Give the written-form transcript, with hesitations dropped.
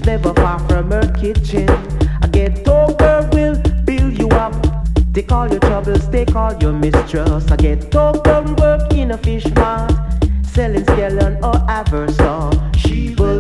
never far from her kitchen. A ghetto girl will build you up. Take all your troubles, take all your mistrust. A ghetto girl will work in a fish mart, selling scallion or aversaw. She will